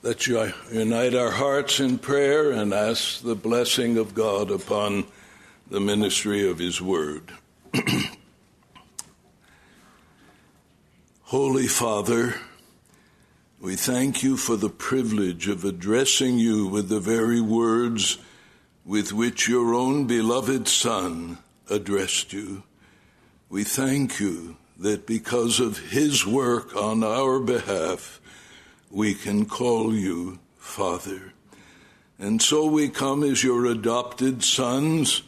Let's unite our hearts in prayer and ask the blessing of God upon the ministry of His Word. Holy Father, we thank you for the privilege of addressing you with the very words with which your own beloved Son addressed you. We thank you that because of his work on our behalf, we can call you Father. And so we come as your adopted sons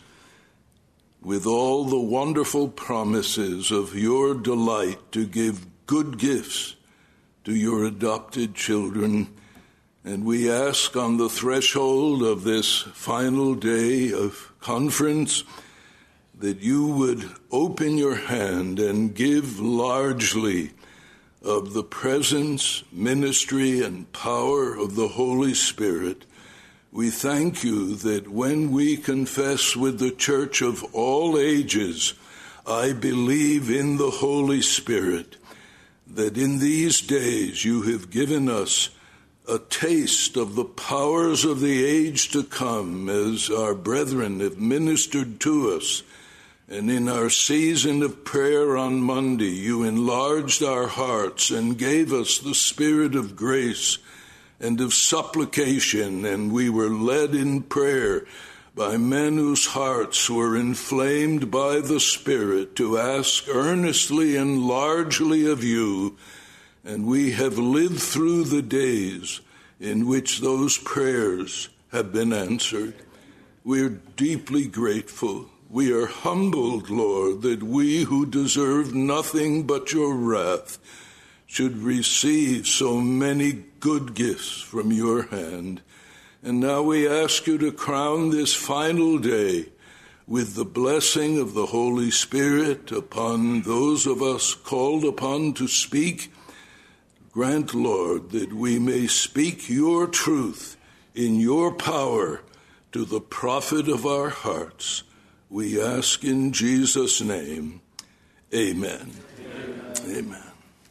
with all the wonderful promises of your delight to give good gifts to your adopted children. And we ask on the threshold of this final day of conference that you would open your hand and give largely of the presence, ministry, and power of the Holy Spirit. We thank you that when we confess with the church of all ages, I believe in the Holy Spirit, that in these days you have given us a taste of the powers of the age to come, as our brethren have ministered to us. And in our season of prayer on Monday, you enlarged our hearts and gave us the spirit of grace and of supplication, and we were led in prayer by men whose hearts were inflamed by the Spirit to ask earnestly and largely of you, and we have lived through the days in which those prayers have been answered. We're deeply grateful. We are humbled, Lord, that we who deserve nothing but your wrath should receive so many good gifts from your hand. And now we ask you to crown this final day with the blessing of the Holy Spirit upon those of us called upon to speak. Grant, Lord, that we may speak your truth in your power to the profit of our hearts. We ask in Jesus' name, amen. Amen.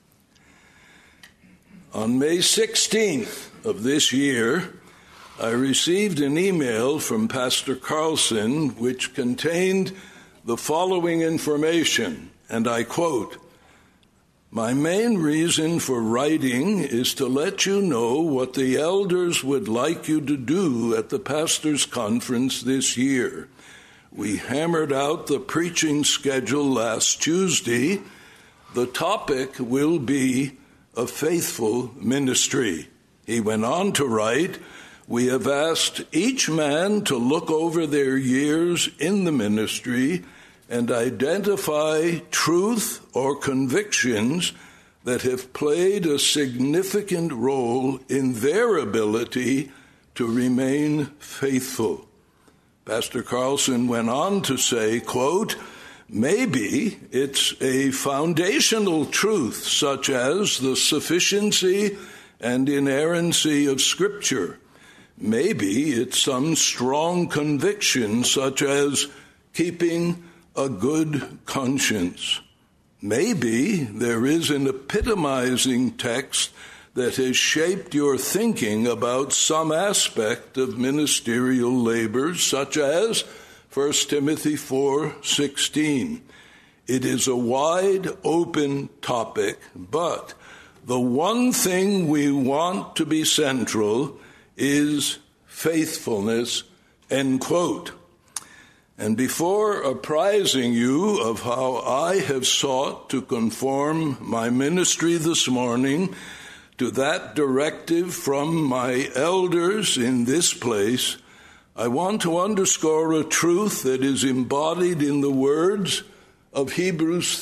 On May 16th of this year, I received an email from Pastor Carlson which contained the following information, and I quote, "My main reason for writing is to let you know what the elders would like you to do at the pastors' conference this year. We hammered out the preaching schedule last Tuesday. The topic will be a faithful ministry." He went on to write, "We have asked each man to look over their years in the ministry and identify truth or convictions that have played a significant role in their ability to remain faithful." Pastor Carlson went on to say, quote, "Maybe it's a foundational truth such as the sufficiency and inerrancy of Scripture. Maybe it's some strong conviction such as keeping a good conscience. Maybe there is an epitomizing text that has shaped your thinking about some aspect of ministerial labor, such as 1 Timothy 4:16. It is a wide open topic, but the one thing we want to be central is faithfulness," end quote. And before apprising you of how I have sought to conform my ministry this morning to that directive from my elders in this place, I want to underscore a truth that is embodied in the words of Hebrews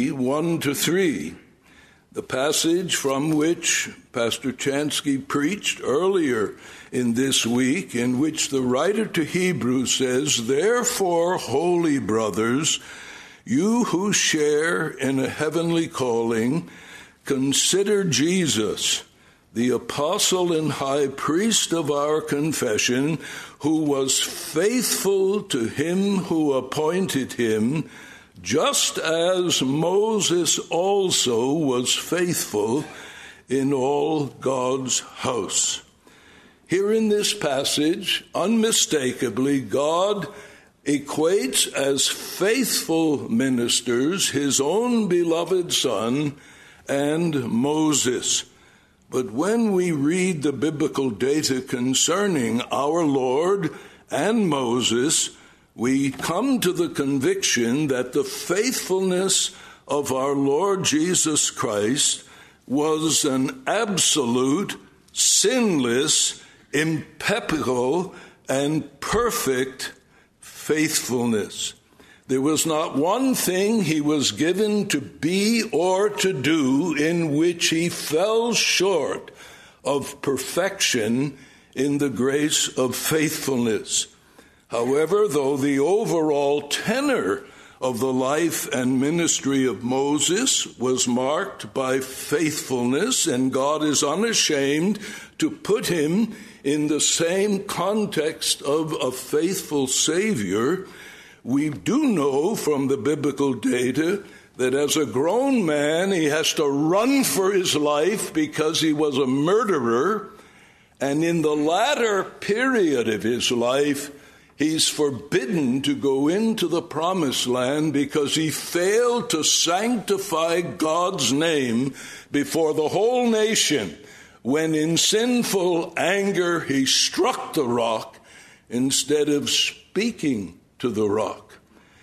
3:1-3, the passage from which Pastor Chansky preached earlier in this week, in which the writer to Hebrews says, "Therefore, holy brothers, you who share in a heavenly calling, consider Jesus, the apostle and high priest of our confession, who was faithful to him who appointed him, just as Moses also was faithful in all God's house." Here in this passage, unmistakably, God equates as faithful ministers his own beloved Son and Moses. But when we read the biblical data concerning our Lord and Moses, we come to the conviction that the faithfulness of our Lord Jesus Christ was an absolute, sinless, impeccable, and perfect faithfulness. There was not one thing he was given to be or to do in which he fell short of perfection in the grace of faithfulness. However, though the overall tenor of the life and ministry of Moses was marked by faithfulness, and God is unashamed to put him in the same context of a faithful Savior, we do know from the biblical data that as a grown man, he has to run for his life because he was a murderer, and in the latter period of his life, he's forbidden to go into the promised land because he failed to sanctify God's name before the whole nation when in sinful anger he struck the rock instead of speaking to the rock.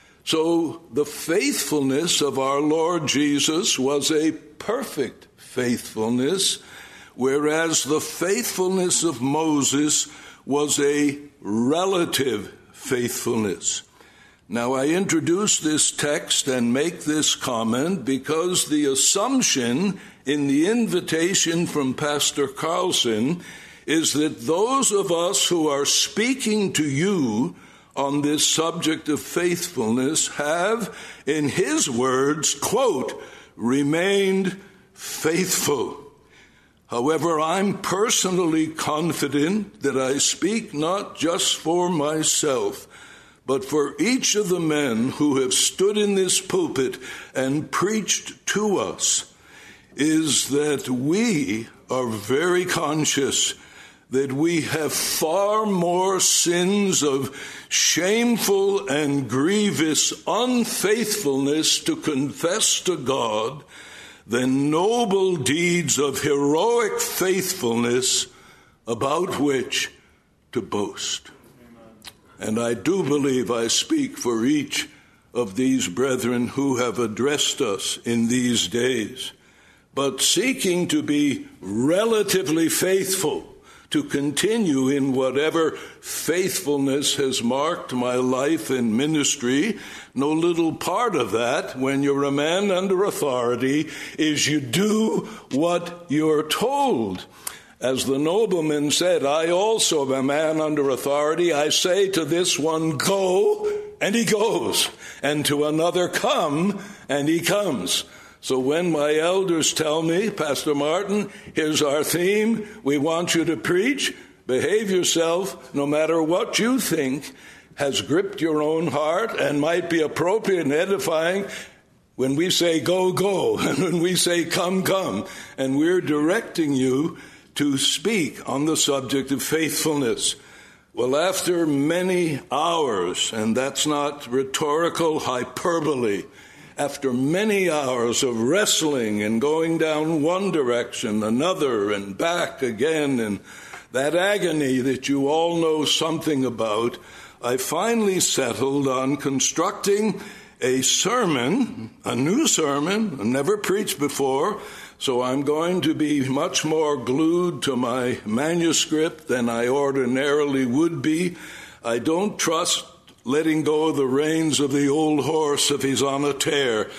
So the faithfulness of our Lord Jesus was a perfect faithfulness, whereas the faithfulness of Moses was a relative faithfulness. Now, I introduce this text and make this comment because the assumption in the invitation from Pastor Carlson is that those of us who are speaking to you on this subject of faithfulness have, in his words, quote, remained faithful. However, I'm personally confident that I speak not just for myself, but for each of the men who have stood in this pulpit and preached to us, is that we are very conscious that we have far more sins of shameful and grievous unfaithfulness to confess to God than noble deeds of heroic faithfulness about which to boast. Amen. And I do believe I speak for each of these brethren who have addressed us in these days. But seeking to be relatively faithful, to continue in whatever faithfulness has marked my life and ministry, no little part of that, when you're a man under authority, is you do what you're told. As the nobleman said, I also am a man under authority. I say to this one, go, and he goes, and to another, come, and he comes. So when my elders tell me, Pastor Martin, here's our theme, we want you to preach, behave yourself, no matter what you think has gripped your own heart and might be appropriate and edifying, when we say go, go, and when we say come, come, and we're directing you to speak on the subject of faithfulness. Well, after many hours, and that's not rhetorical hyperbole, after many hours of wrestling and going down one direction, another, and back again, and that agony that you all know something about, I finally settled on constructing a sermon, a new sermon, never preached before, so I'm going to be much more glued to my manuscript than I ordinarily would be. I don't trust letting go of the reins of the old horse if he's on a tear.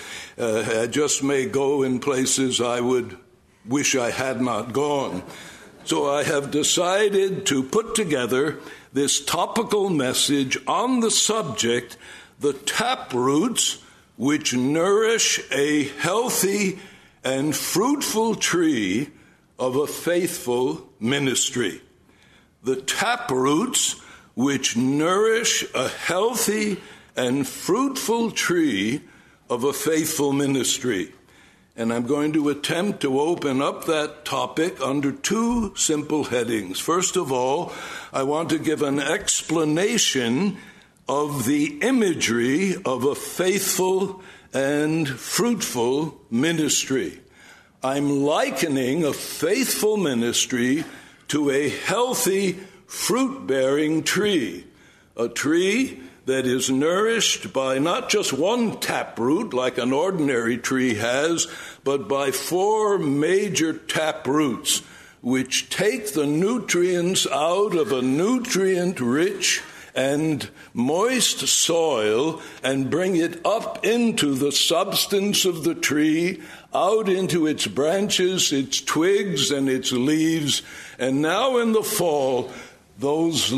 I just may go in places I would wish I had not gone. So I have decided to put together this topical message on the subject, the taproots which nourish a healthy and fruitful tree of a faithful ministry. The taproots which nourish a healthy and fruitful tree of a faithful ministry. And I'm going to attempt to open up that topic under two simple headings. First of all, I want to give an explanation of the imagery of a faithful and fruitful ministry. I'm likening a faithful ministry to a healthy fruit-bearing tree, a tree that is nourished by not just one taproot like an ordinary tree has, but by four major taproots, which take the nutrients out of a nutrient-rich and moist soil and bring it up into the substance of the tree, out into its branches, its twigs, and its leaves. And now in the fall, those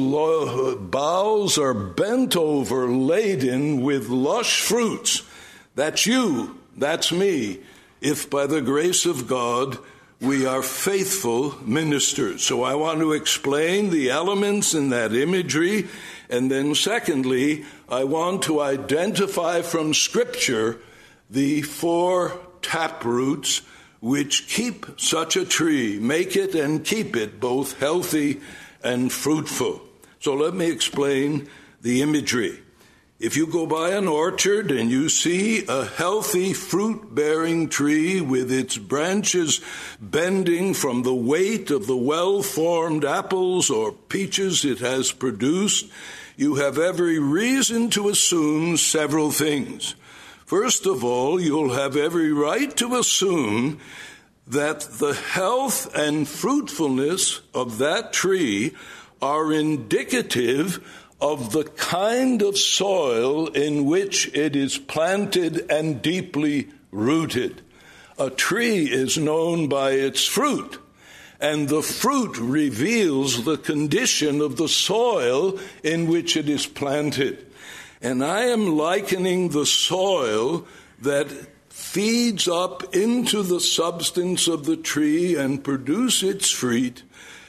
boughs are bent over, laden with lush fruits. That's you, that's me, if by the grace of God we are faithful ministers. So I want to explain the elements in that imagery, and then secondly, I want to identify from Scripture the four taproots which keep such a tree, make it and keep it both healthy and fruitful. So let me explain the imagery. If you go by an orchard and you see a healthy fruit-bearing tree with its branches bending from the weight of the well-formed apples or peaches it has produced, you have every reason to assume several things. First of all, you'll have every right to assume that the health and fruitfulness of that tree are indicative of the kind of soil in which it is planted and deeply rooted. A tree is known by its fruit, and the fruit reveals the condition of the soil in which it is planted. And I am likening the soil that feeds up into the substance of the tree and produce its fruit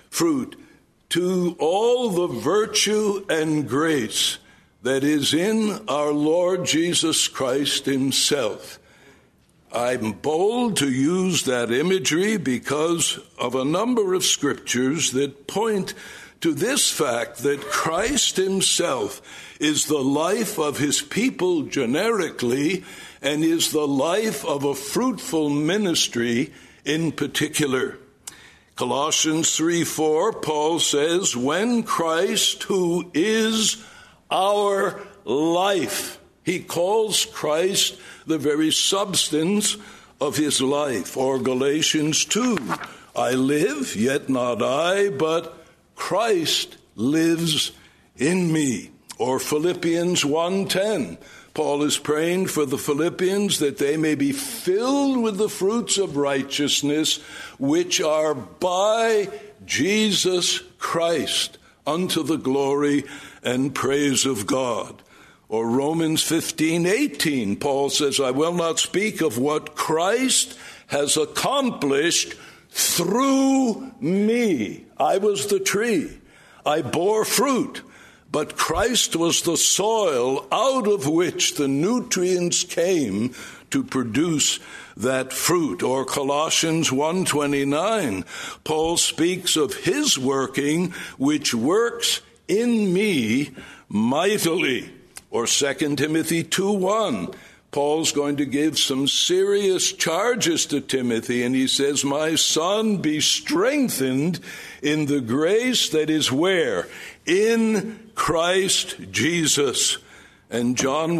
to all the virtue and grace that is in our Lord Jesus Christ himself. I'm bold to use that imagery because of a number of scriptures that point to this fact that Christ himself is the life of his people generically and is the life of a fruitful ministry in particular. Colossians 3:4, Paul says, when Christ, who is our life, he calls Christ the very substance of his life. Or Galatians 2, I live, yet not I, but Christ lives in me. Or Philippians 1:10, Paul is praying for the Philippians that they may be filled with the fruits of righteousness, which are by Jesus Christ, unto the glory and praise of God. Or Romans 15:18, Paul says, I will not speak of what Christ has accomplished through me. I was the tree. I bore fruit. But Christ was the soil out of which the nutrients came to produce that fruit. Or Colossians 1:29, Paul speaks of his working, which works in me mightily. Or 2 Timothy 2:1, Paul's going to give some serious charges to Timothy, and he says, my son, be strengthened in the grace that is where? In Christ Jesus. And John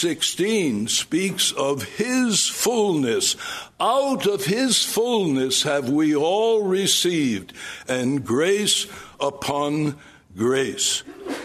1:16 speaks of his fullness. Out of his fullness have we all received, and grace upon grace.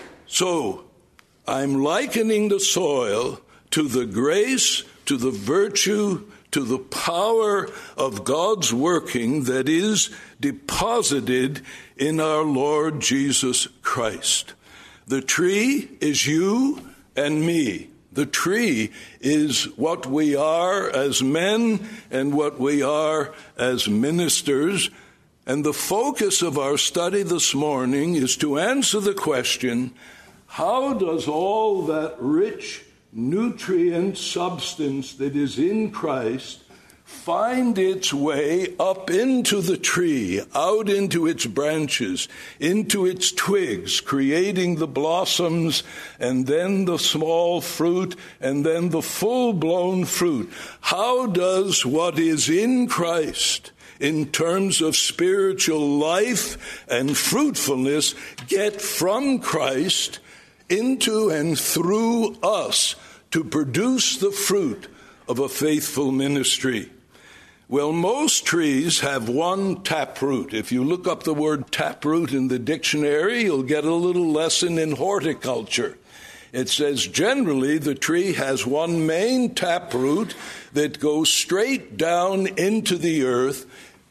So, I'm likening the soil to the grace, to the virtue, to the power of God's working that is deposited in our Lord Jesus Christ. The tree is you and me. The tree is what we are as men and what we are as ministers. And the focus of our study this morning is to answer the question, how does all that rich nutrient substance that is in Christ find its way up into the tree, out into its branches, into its twigs, creating the blossoms, and then the small fruit, and then the full-blown fruit. How does what is in Christ, in terms of spiritual life and fruitfulness, get from Christ into and through us to produce the fruit of a faithful ministry? Well, most trees have one taproot. If you look up the word taproot in the dictionary, you'll get a little lesson in horticulture. It says generally the tree has one main taproot that goes straight down into the earth,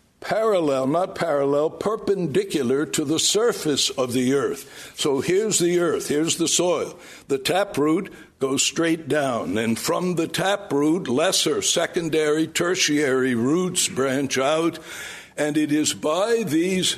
perpendicular to the surface of the earth. So here's the earth, here's the soil. The taproot goes straight down, and from the taproot, lesser, secondary, tertiary roots branch out, and it is by these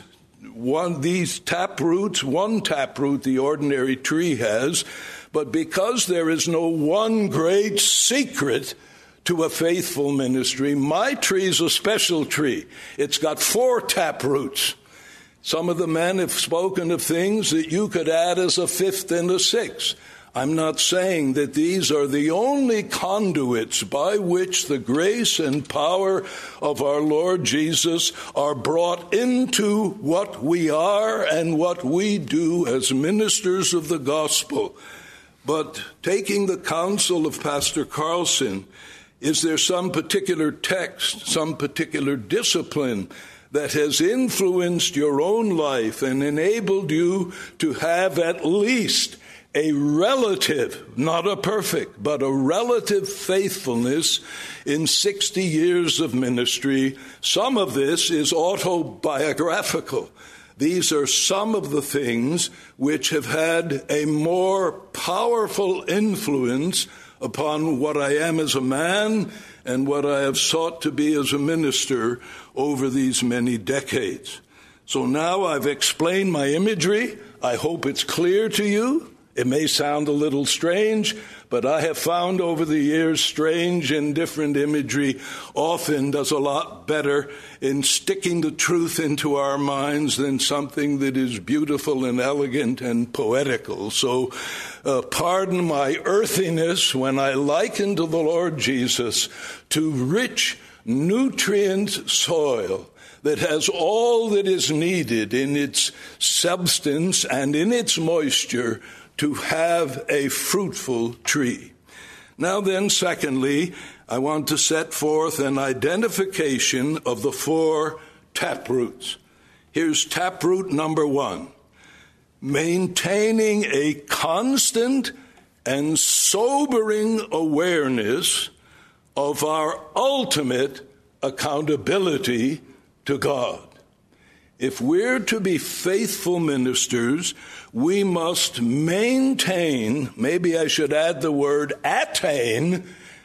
taproots, one taproot the ordinary tree has, but because there is no one great secret to a faithful ministry, my tree is a special tree. It's got 4 taproots. Some of the men have spoken of things that you could add as a 5th and a 6th. I'm not saying that these are the only conduits by which the grace and power of our Lord Jesus are brought into what we are and what we do as ministers of the gospel. But taking the counsel of Pastor Carlson, is there some particular text, some particular discipline that has influenced your own life and enabled you to have at least a relative, not a perfect, but a relative faithfulness in 60 years of ministry? Some of this is autobiographical. These are some of the things which have had a more powerful influence upon what I am as a man and what I have sought to be as a minister over these many decades. So now I've explained my imagery. I hope it's clear to you. It may sound a little strange, but I have found over the years strange and different imagery often does a lot better in sticking the truth into our minds than something that is beautiful and elegant and poetical. So pardon my earthiness when I liken to the Lord Jesus to rich, nutrient soil that has all that is needed in its substance and in its moisture to have a fruitful tree. Now then, secondly, I want to set forth an identification of the 4 taproots. Here's taproot number 1. Maintaining a constant and sobering awareness of our ultimate accountability to God. If we're to be faithful ministers, we must maintain, maybe I should add the word attain,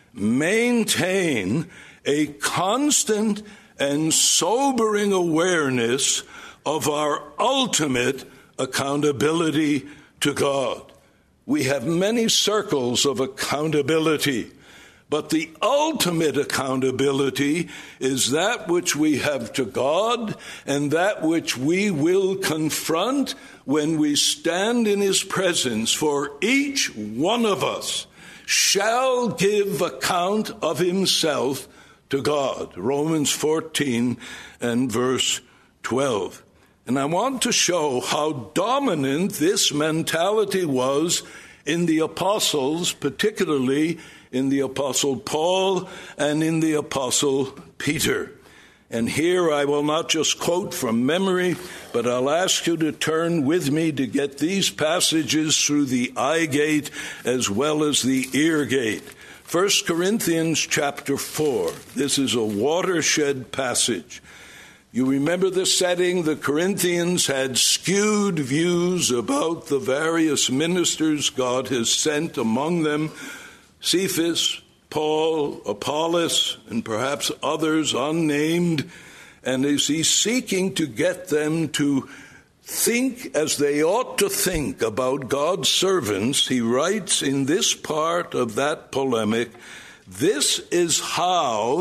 maintain a constant and sobering awareness of our ultimate accountability to God. We have many circles of accountability, but the ultimate accountability is that which we have to God and that which we will confront when we stand in His presence. For each one of us shall give account of himself to God. Romans 14 and verse 12. And I want to show how dominant this mentality was in the apostles, particularly in the Apostle Paul and in the Apostle Peter. And here I will not just quote from memory, but I'll ask you to turn with me to get these passages through the eye gate as well as the ear gate. 1 Corinthians chapter 4. This is a watershed passage. You remember the setting. The Corinthians had skewed views about the various ministers God has sent among them. Cephas, Paul, Apollos, and perhaps others unnamed. And as he's seeking to get them to think as they ought to think about God's servants, he writes in this part of that polemic, "This is how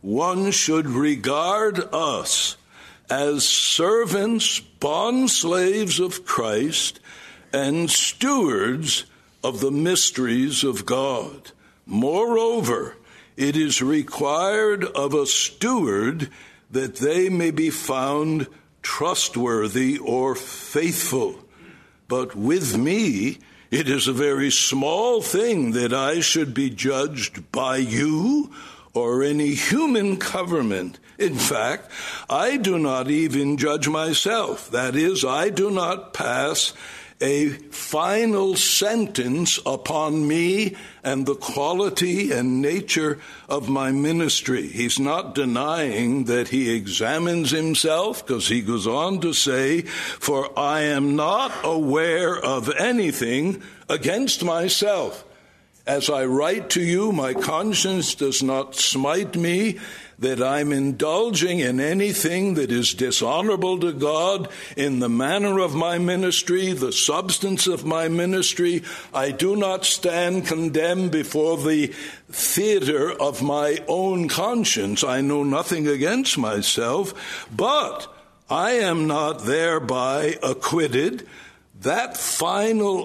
one should regard us as servants, bondslaves of Christ, and stewards of the mysteries of God. Moreover, it is required of a steward that they may be found trustworthy or faithful. But with me, it is a very small thing that I should be judged by you or any human government. In fact, I do not even judge myself. That is, I do not pass a final sentence upon me and the quality and nature of my ministry. He's not denying that he examines himself, because he goes on to say, for I am not aware of anything against myself. As I write to you, my conscience does not smite me that I'm indulging in anything that is dishonorable to God in the manner of my ministry, the substance of my ministry. I do not stand condemned before the theater of my own conscience. I know nothing against myself, but I am not thereby acquitted. That final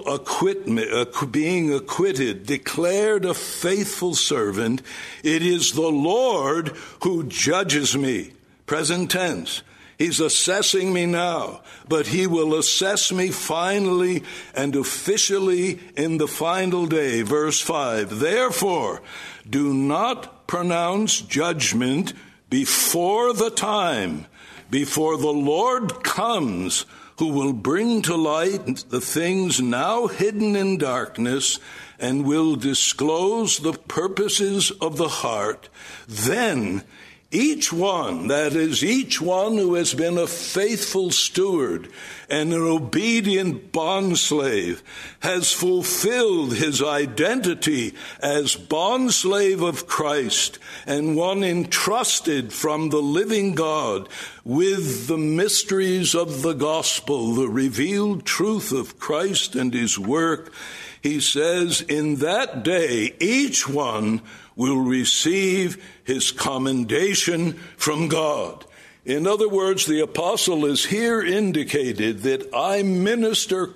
being acquitted, declared a faithful servant, it is the Lord who judges me. Present tense. He's assessing me now, but he will assess me finally and officially in the final day. Verse 5, therefore, do not pronounce judgment before the time, before the Lord comes, who will bring to light the things now hidden in darkness and will disclose the purposes of the heart. Then each one, that is, each one who has been a faithful steward and an obedient bondslave, has fulfilled his identity as bondslave of Christ and one entrusted from the living God with the mysteries of the gospel, the revealed truth of Christ and his work. He says, in that day, each one will receive his commendation from God. In other words, the apostle is here indicated that I minister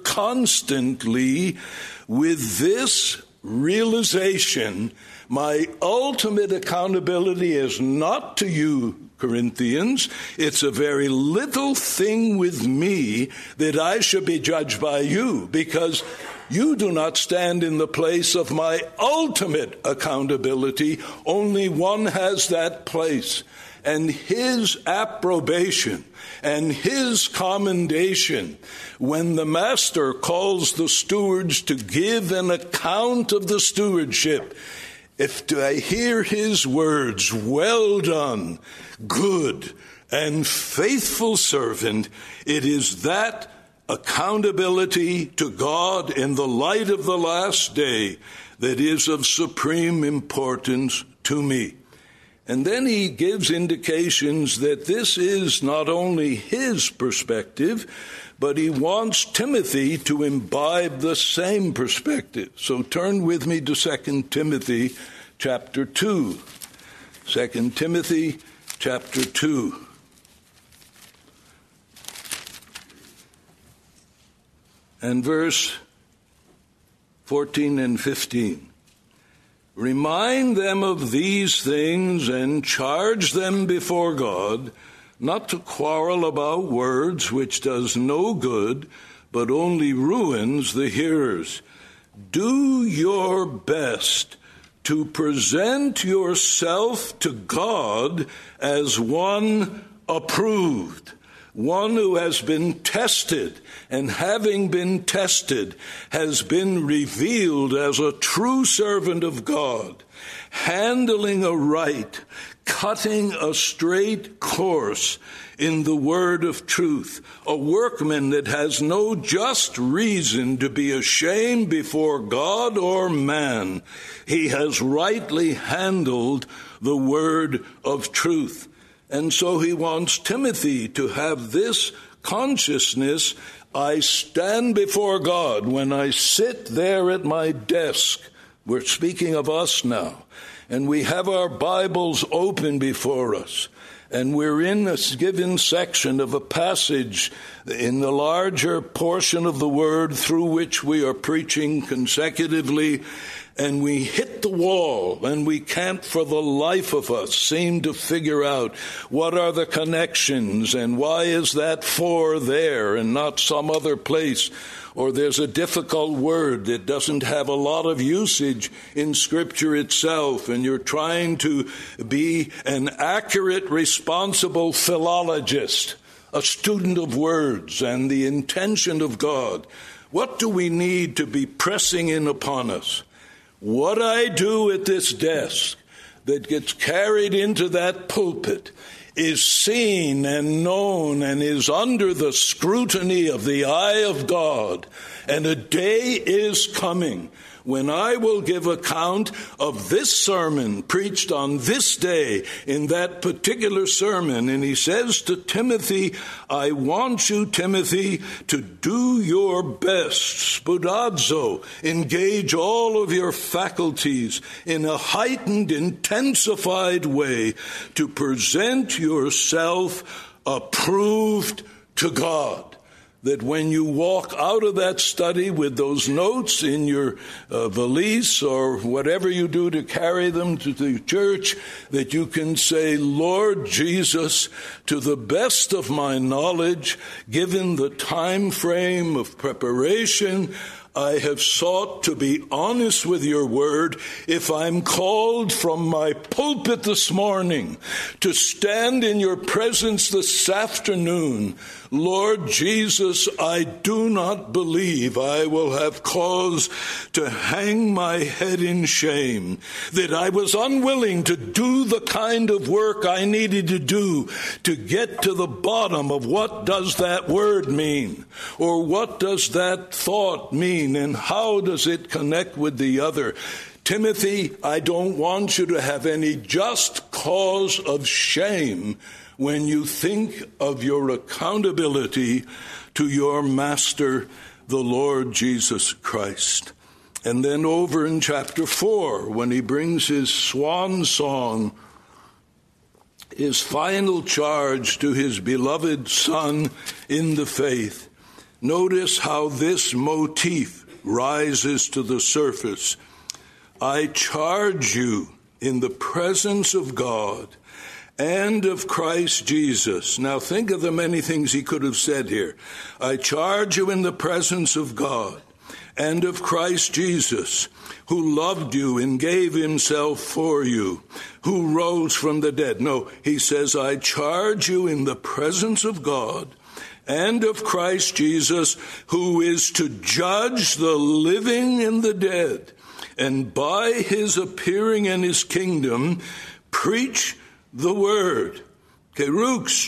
constantly with this realization. My ultimate accountability is not to you, Corinthians. It's a very little thing with me that I should be judged by you, because you do not stand in the place of my ultimate accountability. Only one has that place. And his approbation and his commendation, when the master calls the stewards to give an account of the stewardship, if I hear his words, well done, good and faithful servant, it is that accountability to God in the light of the last day that is of supreme importance to me. And then he gives indications that this is not only his perspective, but he wants Timothy to imbibe the same perspective. So turn with me to 2 Timothy chapter 2. 2 Timothy chapter 2. And verse 14 and 15. Remind them of these things and charge them before God, not to quarrel about words, which does no good, but only ruins the hearers. Do your best to present yourself to God as one approved, one who has been tested, and having been tested, has been revealed as a true servant of God, handling aright, cutting a straight course in the word of truth, a workman that has no just reason to be ashamed before God or man. He has rightly handled the word of truth. And so he wants Timothy to have this consciousness. I stand before God when I sit there at my desk. We're speaking of us now. and we have our Bibles open before us, and we're in a given section of a passage in the larger portion of the Word through which we are preaching consecutively, and we hit the wall, and we can't for the life of us seem to figure out what are the connections, and why is that for there and not some other place. Or there's a difficult word that doesn't have a lot of usage in Scripture itself, and you're trying to be an accurate, responsible philologist, a student of words and the intention of God. What do we need to be pressing in upon us? What I do at this desk that gets carried into that pulpit is seen and known and is under the scrutiny of the eye of God. And a day is coming when I will give account of this sermon preached on this day in that particular sermon. And he says to Timothy, I want you, Timothy, to do your best, spoudazo, engage all of your faculties in a heightened, intensified way to present yourself approved to God. That when you walk out of that study with those notes in your valise or whatever you do to carry them to the church, that you can say, Lord Jesus, to the best of my knowledge, given the time frame of preparation, I have sought to be honest with your word. If I'm called from my pulpit this morning to stand in your presence this afternoon, Lord Jesus, I do not believe I will have cause to hang my head in shame, that I was unwilling to do the kind of work I needed to do to get to the bottom of what does that word mean, or what does that thought mean, and how does it connect with the other. Timothy, I don't want you to have any just cause of shame when you think of your accountability to your Master, the Lord Jesus Christ. And then over in chapter 4, when he brings his swan song, his final charge to his beloved son in the faith, notice how this motif rises to the surface. I charge you in the presence of God and of Christ Jesus. Now think of the many things he could have said here. I charge you in the presence of God and of Christ Jesus, who loved you and gave himself for you, who rose from the dead. No, he says, I charge you in the presence of God and of Christ Jesus, who is to judge the living and the dead, and by his appearing in his kingdom, preach the word. Kerux,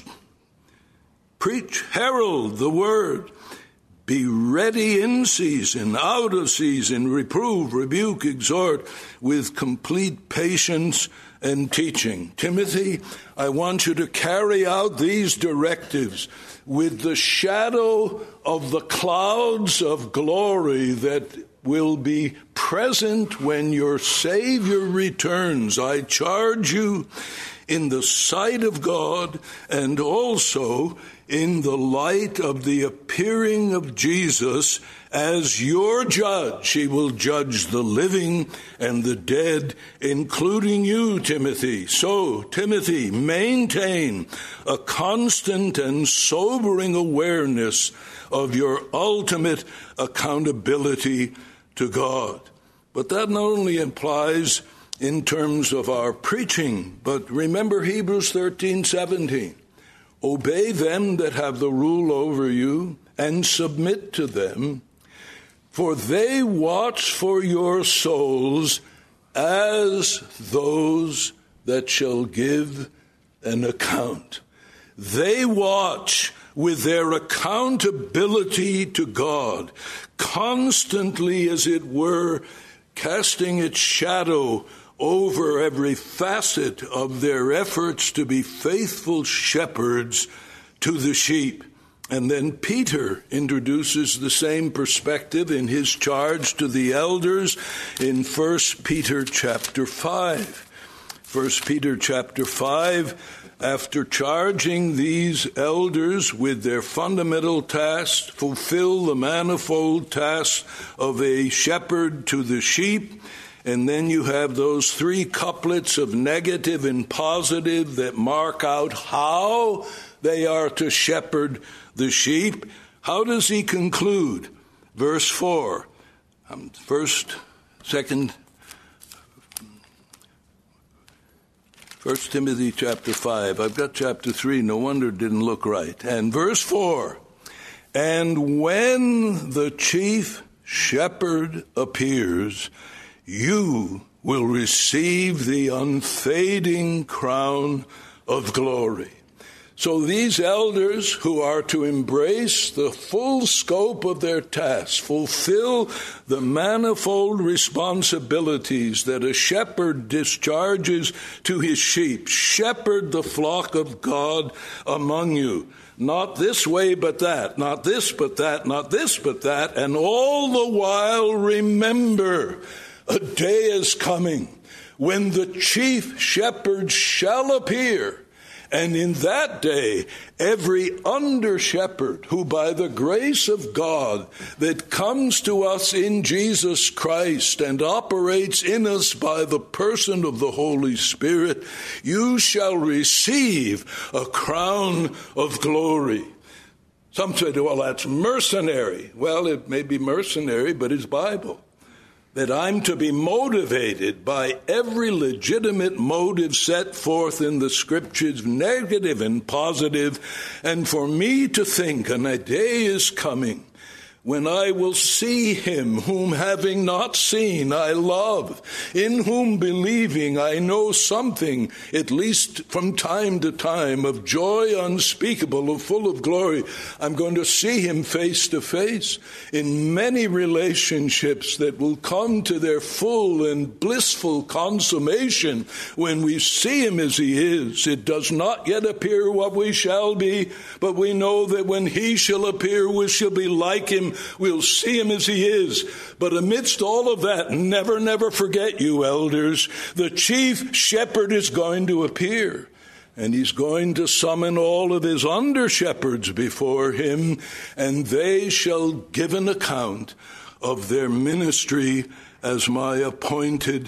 preach, herald the word. Be ready in season, out of season, reprove, rebuke, exhort with complete patience and teaching. Timothy, I want you to carry out these directives with the shadow of the clouds of glory that will be present when your Savior returns. I charge you in the sight of God and also in the light of the appearing of Jesus as your judge. He will judge the living and the dead, including you, Timothy. So, Timothy, maintain a constant and sobering awareness of your ultimate accountability to God. But that not only implies in terms of our preaching, but remember Hebrews 13:17. Obey them that have the rule over you and submit to them, for they watch for your souls as those that shall give an account. They watch with their accountability to God, constantly, as it were, casting its shadow over every facet of their efforts to be faithful shepherds to the sheep. And then Peter introduces the same perspective in his charge to the elders in 1 Peter chapter 5. 1 Peter chapter 5, after charging these elders with their fundamental task, fulfill the manifold tasks of a shepherd to the sheep. And then you have those three couplets of negative and positive that mark out how they are to shepherd the sheep. How does he conclude? Verse 4, 1 Timothy chapter 5. I've got chapter 3. No wonder it didn't look right. And verse 4, and when the chief shepherd appears, you will receive the unfading crown of glory. So these elders who are to embrace the full scope of their task, fulfill the manifold responsibilities that a shepherd discharges to his sheep, shepherd the flock of God among you. Not this way but that, not this but that, not this but that, and all the while remember, a day is coming when the chief shepherd shall appear. And in that day, every under-shepherd who by the grace of God that comes to us in Jesus Christ and operates in us by the person of the Holy Spirit, you shall receive a crown of glory. Some say, well, that's mercenary. Well, it may be mercenary, but it's Bible. That I'm to be motivated by every legitimate motive set forth in the Scriptures, negative and positive, and for me to think, and a day is coming when I will see him whom having not seen I love, in whom believing I know something, at least from time to time, of joy unspeakable, full of glory. I'm going to see him face to face in many relationships that will come to their full and blissful consummation when we see him as he is. It does not yet appear what we shall be, but we know that when he shall appear, we shall be like him. We'll see him as he is. But amidst all of that, never forget, you elders, the chief shepherd is going to appear. And he's going to summon all of his under-shepherds before him, and they shall give an account of their ministry as my appointed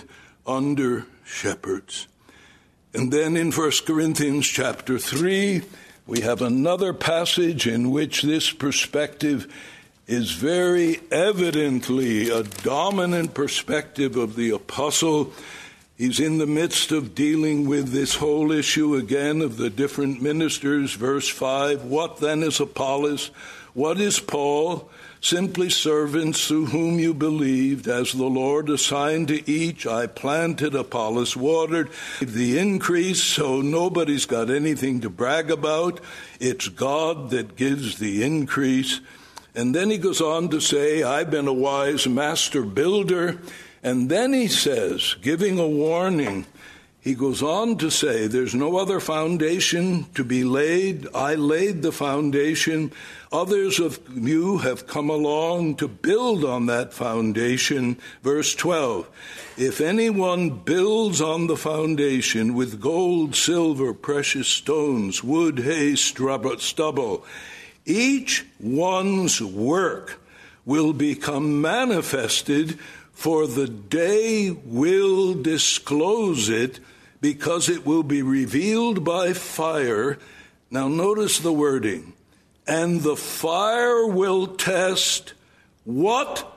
under-shepherds. And then in 1 Corinthians chapter 3, we have another passage in which this perspective is very evidently a dominant perspective of the apostle. He's in the midst of dealing with this whole issue again of the different ministers. Verse 5, what then is Apollos? What is Paul? Simply servants through whom you believed, as the Lord assigned to each. I planted, Apollos watered. The increase, so nobody's got anything to brag about. It's God that gives the increase. And then he goes on to say, I've been a wise master builder. And then he says, giving a warning, he goes on to say, there's no other foundation to be laid. I laid the foundation. Others of you have come along to build on that foundation. Verse 12, if anyone builds on the foundation with gold, silver, precious stones, wood, hay, stubble, each one's work will become manifested, for the day will disclose it, because it will be revealed by fire. Now notice the wording. And the fire will test what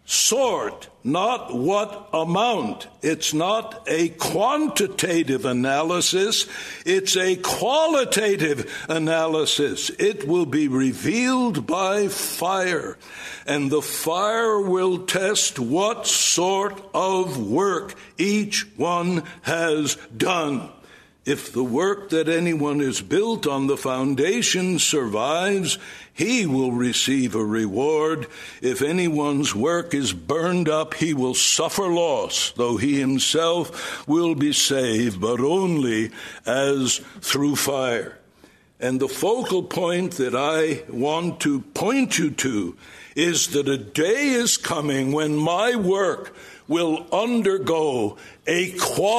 sort, not what amount. It's not a quantitative analysis, it's a qualitative analysis. It will be revealed by fire, and the fire will test what sort of work each one has done. If the work that anyone has built on the foundation survives, he will receive a reward. If anyone's work is burned up, he will suffer loss, though he himself will be saved, but only as through fire. And the focal point that I want to point you to is that a day is coming when my work will undergo a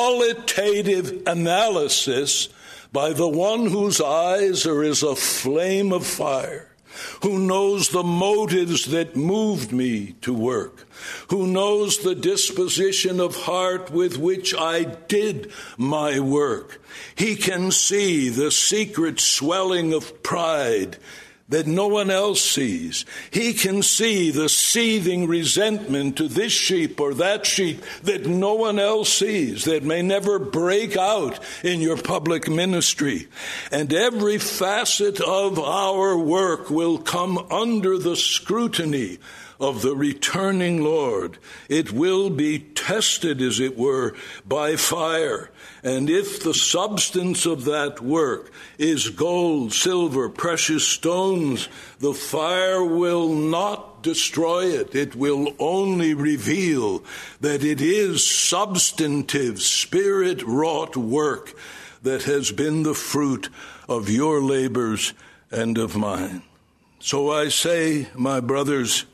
qualitative analysis by the one whose eyes are as a flame of fire, who knows the motives that moved me to work, who knows the disposition of heart with which I did my work. He can see the secret swelling of pride that no one else sees. He can see the seething resentment to this sheep or that sheep that no one else sees, that may never break out in your public ministry. And every facet of our work will come under the scrutiny of the returning Lord. It will be tested, as it were, by fire. And if the substance of that work is gold, silver, precious stones, the fire will not destroy it. It will only reveal that it is substantive, spirit-wrought work that has been the fruit of your labors and of mine. So I say, my brothers,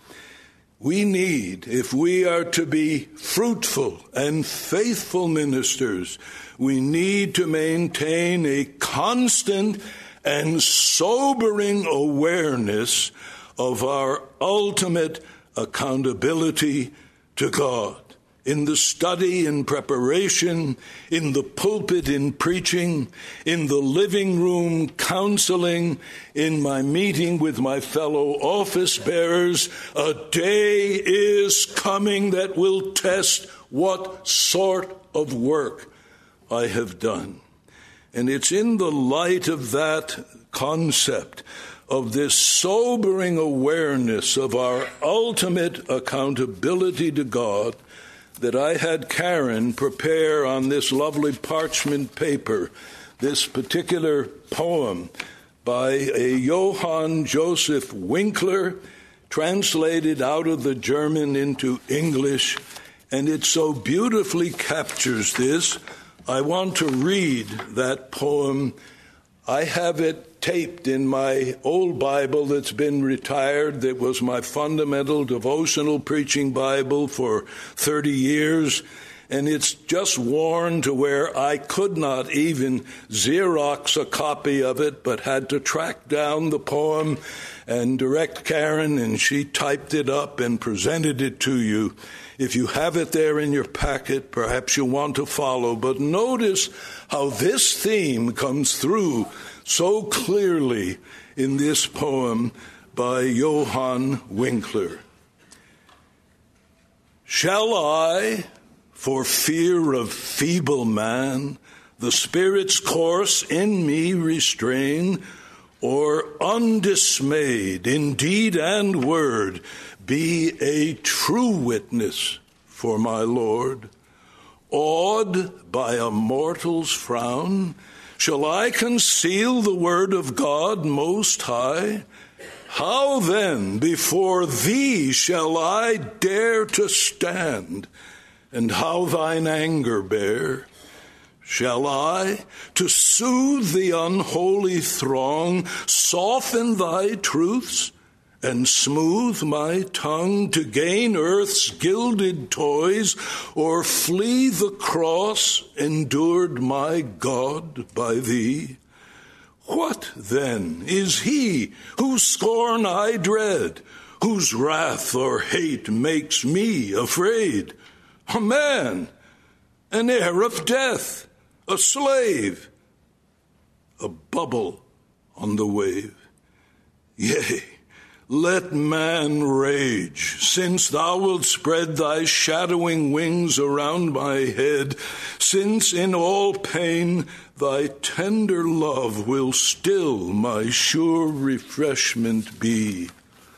we need, if we are to be fruitful and faithful ministers, we need to maintain a constant and sobering awareness of our ultimate accountability to God. In the study, in preparation, in the pulpit, in preaching, in the living room, counseling, in my meeting with my fellow office bearers, a day is coming that will test what sort of work I have done. And it's in the light of that concept, of this sobering awareness of our ultimate accountability to God, that I had Karen prepare on this lovely parchment paper this particular poem by a Johann Joseph Winkler, translated out of the German into English, and it so beautifully captures this. I want to read that poem. I have it taped in my old Bible that's been retired, that was my fundamental devotional preaching Bible for 30 years, and it's just worn to where I could not even Xerox a copy of it, but had to track down the poem and direct Karen, and she typed it up and presented it to you. If you have it there in your packet, perhaps you want to follow, but notice how this theme comes through so clearly in this poem by Johann Winkler. Shall I, for fear of feeble man, the Spirit's course in me restrain, or undismayed in deed and word be a true witness for my Lord? Awed by a mortal's frown, shall I conceal the word of God most high? How then before thee shall I dare to stand, and how thine anger bear? Shall I, to soothe the unholy throng, soften thy truths, and smooth my tongue to gain earth's gilded toys, or flee the cross endured, my God, by thee? What then is he whose scorn I dread, whose wrath or hate makes me afraid? A man, an heir of death, a slave, a bubble on the wave. Yea, let man rage, since thou wilt spread thy shadowing wings around my head, since in all pain thy tender love will still my sure refreshment be.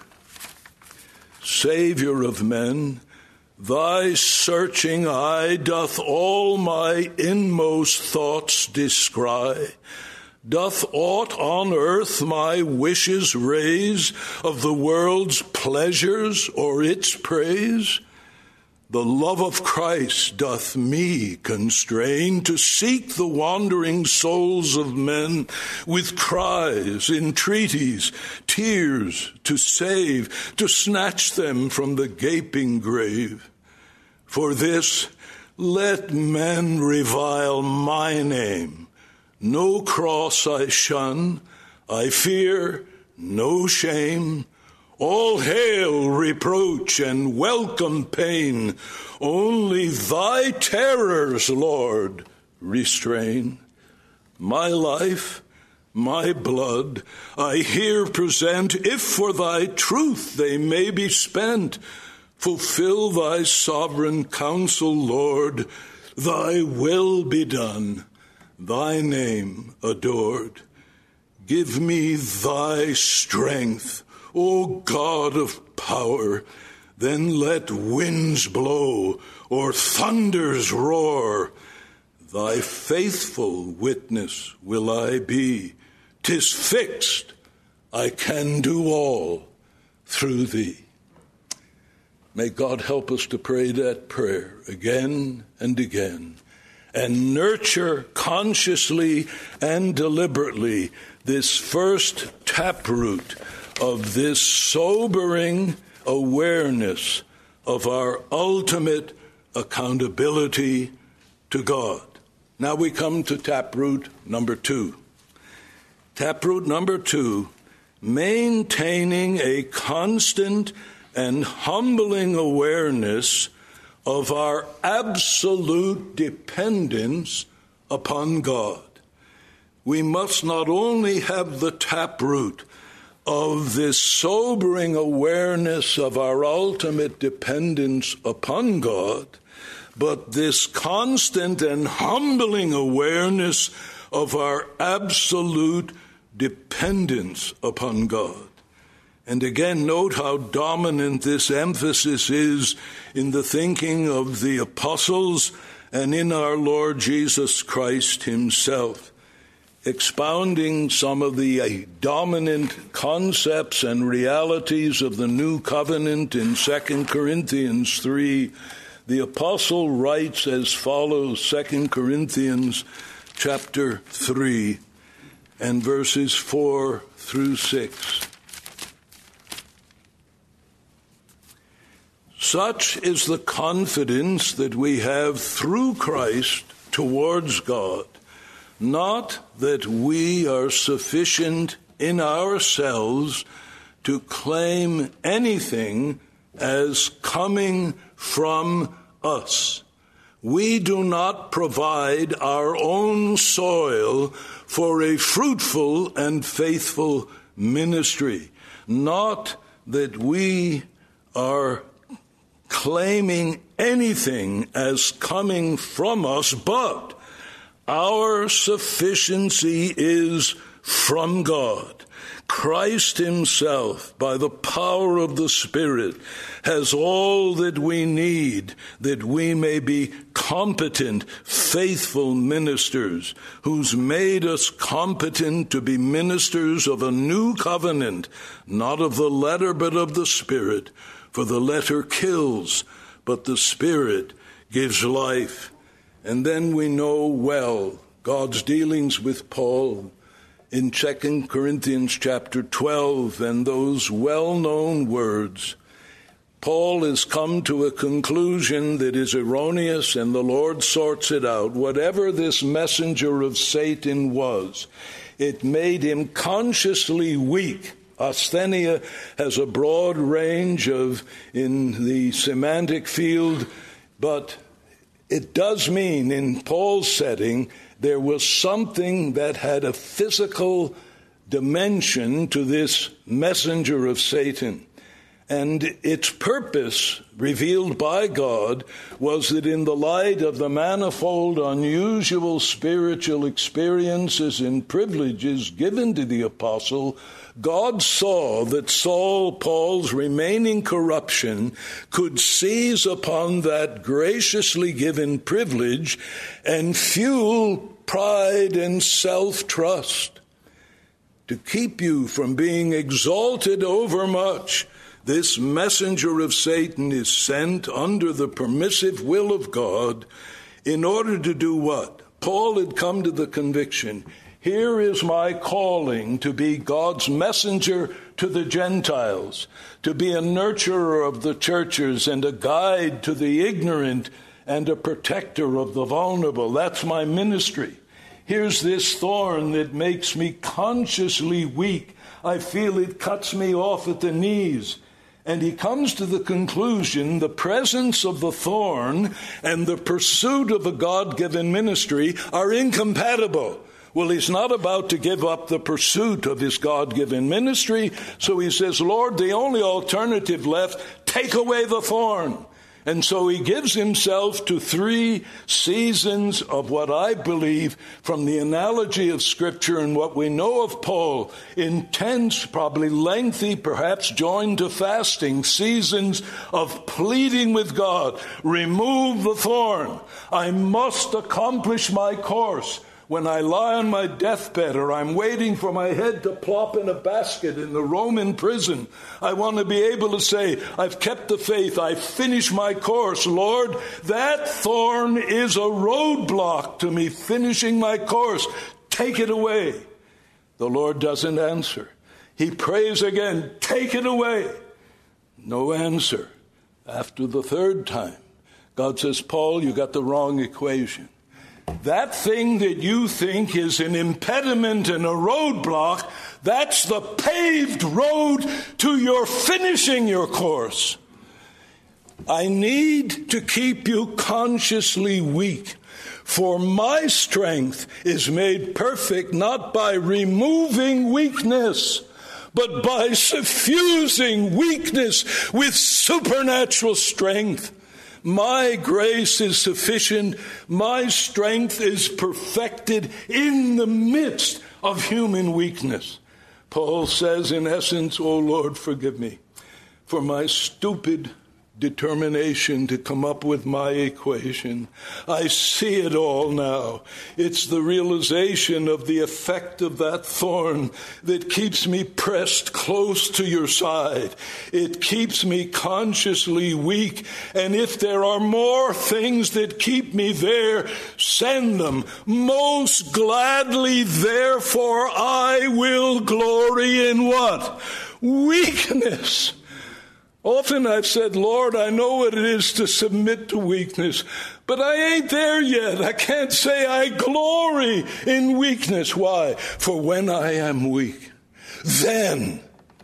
Saviour of men, thy searching eye doth all my inmost thoughts descry. Doth aught on earth my wishes raise of the world's pleasures or its praise? The love of Christ doth me constrain to seek the wandering souls of men with cries, entreaties, tears, to save, to snatch them from the gaping grave. For this, let men revile my name. No cross I shun, I fear no shame. All hail reproach and welcome pain. Only thy terrors, Lord, restrain. My life, my blood, I here present, if for thy truth they may be spent. Fulfill thy sovereign counsel, Lord. Thy will be done, thy name adored. Give me thy strength, O God of power, then let winds blow or thunders roar. Thy faithful witness will I be. 'Tis fixed, I can do all through thee. May God help us to pray that prayer again and again, and nurture consciously and deliberately this first taproot of this sobering awareness of our ultimate accountability to God. Now we come to taproot number 2. Taproot number 2, maintaining a constant and humbling awareness of our absolute dependence upon God. We must not only have the taproot of this sobering awareness of our ultimate dependence upon God, but this constant and humbling awareness of our absolute dependence upon God. And again, note how dominant this emphasis is in the thinking of the apostles and in our Lord Jesus Christ himself, expounding some of the dominant concepts and realities of the new covenant in 2 Corinthians 3. The apostle writes as follows, 2 Corinthians chapter 3 and verses 4 through 6. Such is the confidence that we have through Christ towards God, not that we are sufficient in ourselves to claim anything as coming from us. We do not provide our own soil for a fruitful and faithful ministry. Not that we are claiming anything as coming from us, but our sufficiency is from God. Christ himself, by the power of the Spirit, has all that we need, that we may be competent, faithful ministers, who's made us competent to be ministers of a new covenant, not of the letter, but of the Spirit. For the letter kills, but the Spirit gives life. And then we know well God's dealings with Paul in 2 Corinthians chapter 12 and those well-known words. Paul has come to a conclusion that is erroneous, and the Lord sorts it out. Whatever this messenger of Satan was, it made him consciously weak. Asthenia has a broad range in the semantic field, but it does mean in Paul's setting there was something that had a physical dimension to this messenger of Satan. And its purpose, revealed by God, was that in the light of the manifold, unusual spiritual experiences and privileges given to the apostle, God saw that Saul, Paul's remaining corruption, could seize upon that graciously given privilege and fuel pride and self-trust. To keep you from being exalted overmuch, This messenger of Satan is sent under the permissive will of God in order to do what? Paul had come to the conviction, here is my calling to be God's messenger to the Gentiles, to be a nurturer of the churches and a guide to the ignorant and a protector of the vulnerable. That's my ministry. Here's this thorn that makes me consciously weak. I feel it cuts me off at the knees. And he comes to the conclusion the presence of the thorn and the pursuit of a God-given ministry are incompatible. Well, he's not about to give up the pursuit of his God-given ministry, so he says, Lord, the only alternative left, take away the thorn. And so he gives himself to 3 seasons of what I believe, from the analogy of Scripture and what we know of Paul, intense, probably lengthy, perhaps joined to fasting, seasons of pleading with God, remove the thorn. I must accomplish my course. When I lie on my deathbed or I'm waiting for my head to plop in a basket in the Roman prison, I want to be able to say, I've kept the faith, I've finished my course. Lord, that thorn is a roadblock to me finishing my course. Take it away. The Lord doesn't answer. He prays again, take it away. No answer. After the 3rd time, God says, Paul, you got the wrong equation. That thing that you think is an impediment and a roadblock, that's the paved road to your finishing your course. I need to keep you consciously weak, for my strength is made perfect not by removing weakness, but by suffusing weakness with supernatural strength. My grace is sufficient. My strength is perfected in the midst of human weakness. Paul says, in essence, O Lord, forgive me for my stupid determination to come up with my equation. I see it all now. It's the realization of the effect of that thorn that keeps me pressed close to your side. It keeps me consciously weak. And if there are more things that keep me there, send them. Most gladly, therefore, I will glory in what? Weakness. Often I've said, Lord, I know what it is to submit to weakness, but I ain't there yet. I can't say I glory in weakness. Why? For when I am weak, then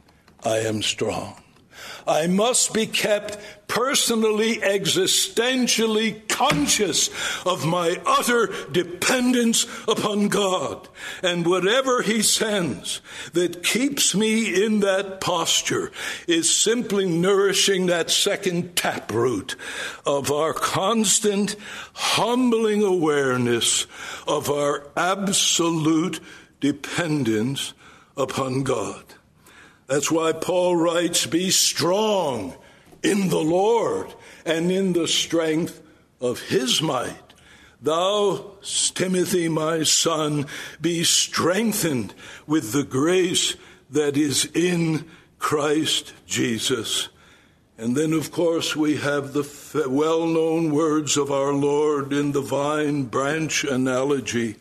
I am strong. I must be kept personally, existentially conscious of my utter dependence upon God. And whatever He sends that keeps me in that posture is simply nourishing that second taproot of our constant, humbling awareness of our absolute dependence upon God. That's why Paul writes, be strong in the Lord and in the strength of His might. Thou, Timothy, my son, be strengthened with the grace that is in Christ Jesus. And then, of course, we have the well-known words of our Lord in the vine-branch analogy.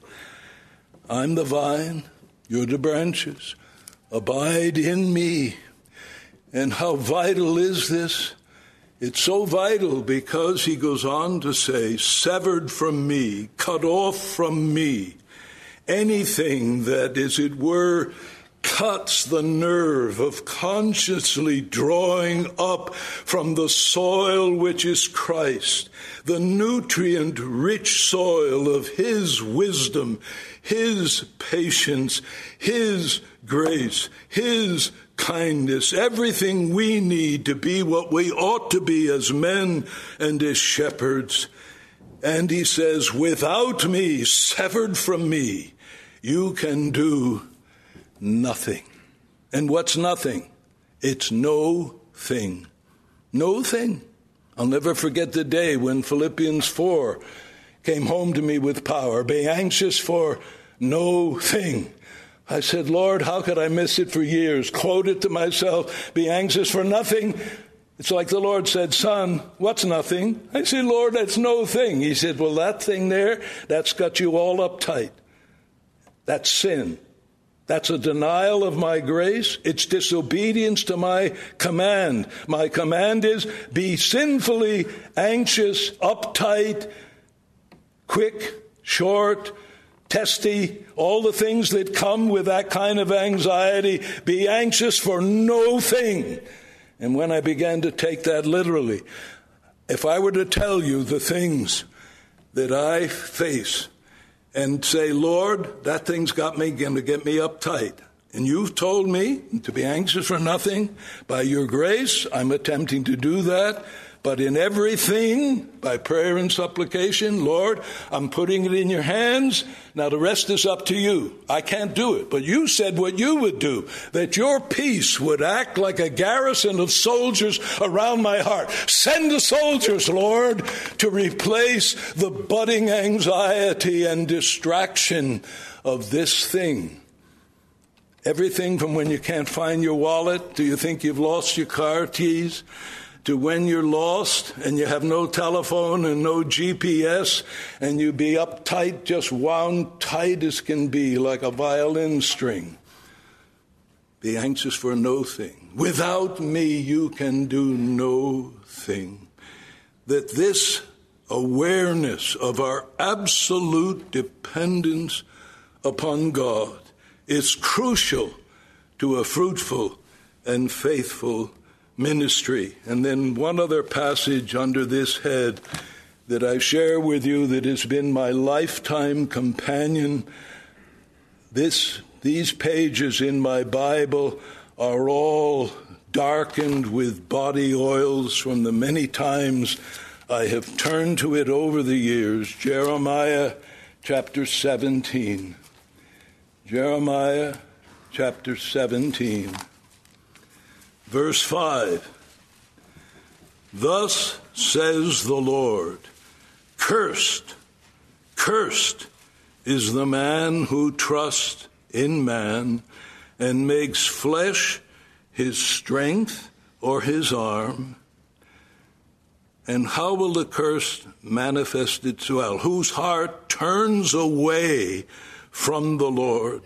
I'm the vine, you're the branches. Abide in me. And how vital is this? It's so vital because he goes on to say, severed from me, cut off from me, anything that, as it were, cuts the nerve of consciously drawing up from the soil which is Christ, the nutrient-rich soil of His wisdom, His patience, His grace, His kindness, everything we need to be what we ought to be as men and as shepherds. And he says, without me, severed from me, you can do nothing. And what's nothing? It's no thing. No thing. I'll never forget the day when Philippians 4 came home to me with power. Be anxious for no thing, I said, Lord, how could I miss it for years? Quote it to myself, be anxious for nothing. It's like the Lord said, son, what's nothing? I said, Lord, that's no thing. He said, well, that thing there, that's got you all uptight. That's sin. That's a denial of my grace. It's disobedience to my command. My command is be sinfully anxious, uptight, quick, short, testy, all the things that come with that kind of anxiety. Be anxious for no thing. And when I began to take that literally, if I were to tell you the things that I face and say, Lord, that thing's going to get me uptight, and you've told me to be anxious for nothing, by your grace, I'm attempting to do that. But in everything, by prayer and supplication, Lord, I'm putting it in your hands. Now the rest is up to you. I can't do it. But you said what you would do, that your peace would act like a garrison of soldiers around my heart. Send the soldiers, Lord, to replace the budding anxiety and distraction of this thing. Everything from when you can't find your wallet, do you think you've lost your car keys, to when you're lost and you have no telephone and no GPS and you be uptight, just wound tight as can be, like a violin string. Be anxious for no thing. Without me you can do no thing. That this awareness of our absolute dependence upon God is crucial to a fruitful and faithful ministry. And then one other passage under this head that I share with you that has been my lifetime companion. These pages in my Bible are all darkened with body oils from the many times I have turned to it over the years. Jeremiah chapter 17. Jeremiah chapter 17. Verse 5, thus says the Lord, cursed is the man who trusts in man and makes flesh his strength or his arm. And how will the curse manifest itself? Whose heart turns away from the Lord.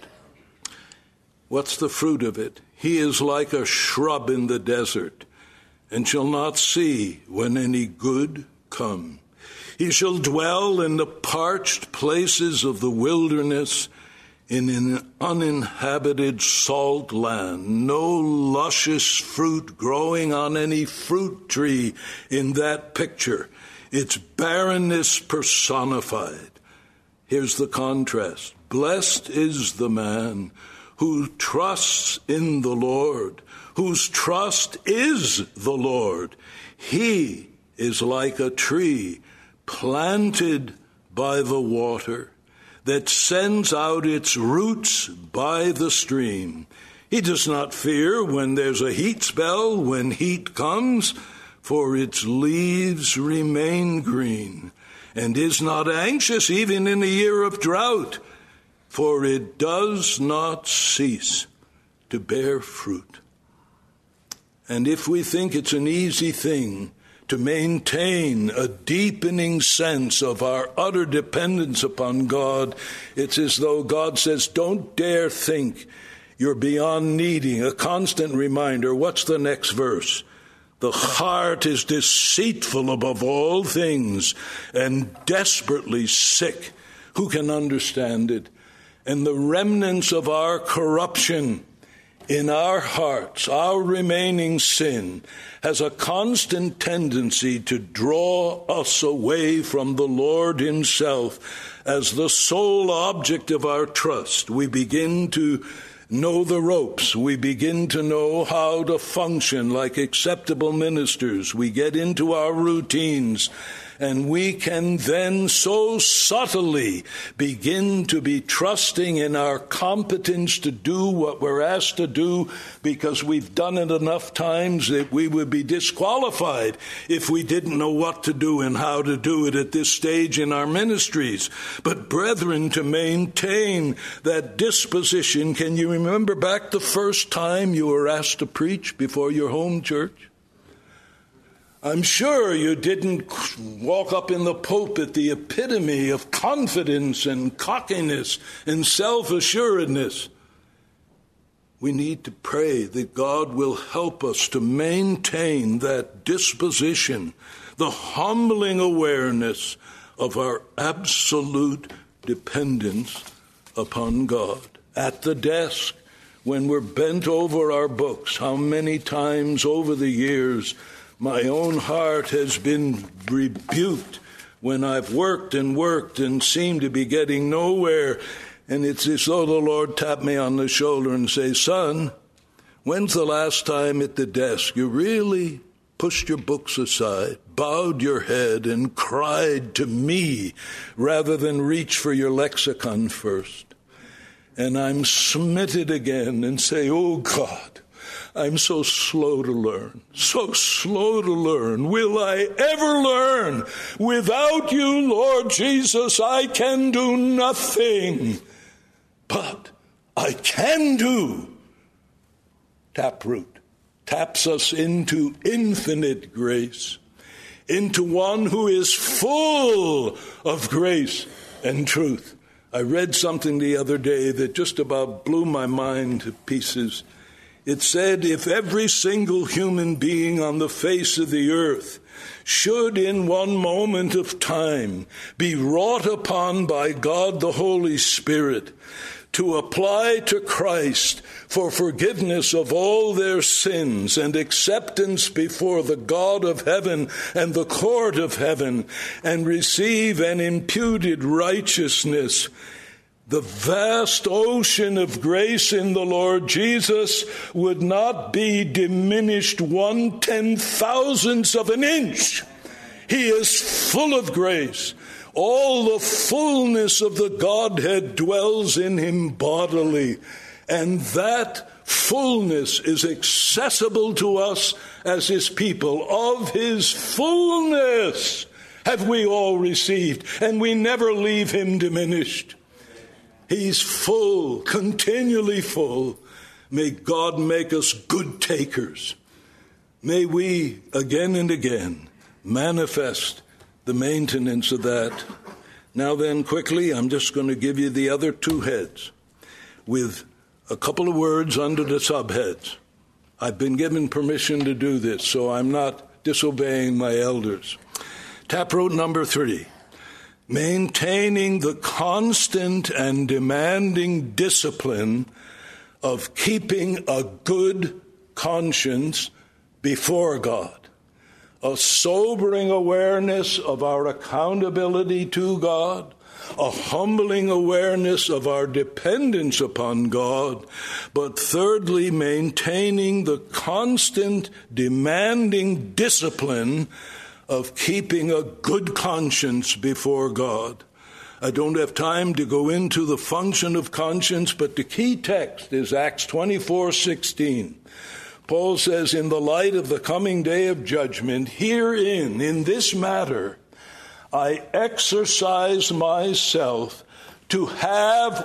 What's the fruit of it? He is like a shrub in the desert, and shall not see when any good come. He shall dwell in the parched places of the wilderness, in an uninhabited salt land. No luscious fruit growing on any fruit tree in that picture. It's barrenness personified. Here's the contrast. Blessed is the man who trusts in the Lord, whose trust is the Lord. He is like a tree planted by the water that sends out its roots by the stream. He does not fear when there's a heat spell, when heat comes, for its leaves remain green, and is not anxious even in a year of drought, for it does not cease to bear fruit. And if we think it's an easy thing to maintain a deepening sense of our utter dependence upon God, it's as though God says, don't dare think you're beyond needing a constant reminder. What's the next verse? The heart is deceitful above all things and desperately sick. Who can understand it? And the remnants of our corruption in our hearts, our remaining sin, has a constant tendency to draw us away from the Lord himself as the sole object of our trust. We begin to know the ropes. We begin to know how to function like acceptable ministers. We get into our routines, And we can then so subtly begin to be trusting in our competence to do what we're asked to do, because we've done it enough times that we would be disqualified if we didn't know what to do and how to do it at this stage in our ministries. But brethren, to maintain that disposition, can you remember back the first time you were asked to preach before your home church? I'm sure you didn't walk up in the pulpit the epitome of confidence and cockiness and self-assuredness. We need to pray that God will help us to maintain that disposition, the humbling awareness of our absolute dependence upon God. At the desk, when we're bent over our books, how many times over the years my own heart has been rebuked when I've worked and seemed to be getting nowhere. And it's as though the Lord tapped me on the shoulder and say, son, when's the last time at the desk you really pushed your books aside, bowed your head, and cried to me rather than reach for your lexicon first? And I'm smitten again and say, oh God, I'm so slow to learn, so slow to learn. Will I ever learn? Without you, Lord Jesus, I can do nothing. But I can do. Taproot taps us into infinite grace, into one who is full of grace and truth. I read something the other day that just about blew my mind to pieces. It said, if every single human being on the face of the earth should in one moment of time be wrought upon by God the Holy Spirit to apply to Christ for forgiveness of all their sins and acceptance before the God of heaven and the court of heaven, and receive an imputed righteousness, the vast ocean of grace in the Lord Jesus would not be diminished 1/10,000th of an inch. He is full of grace. All the fullness of the Godhead dwells in him bodily, and that fullness is accessible to us as his people. Of his fullness have we all received, and we never leave him diminished. He's full, continually full. May God make us good takers. May we again and again manifest the maintenance of that. Now then, quickly, I'm just going to give you the other two heads with a couple of words under the subheads. I've been given permission to do this, so I'm not disobeying my elders. Taproot number 3. Maintaining the constant and demanding discipline of keeping a good conscience before God. A sobering awareness of our accountability to God, a humbling awareness of our dependence upon God, but thirdly, maintaining the constant, demanding discipline of keeping a good conscience before God. I don't have time to go into the function of conscience, but the key text is Acts 24:16. Paul says, in the light of the coming day of judgment, herein, in this matter, I exercise myself to have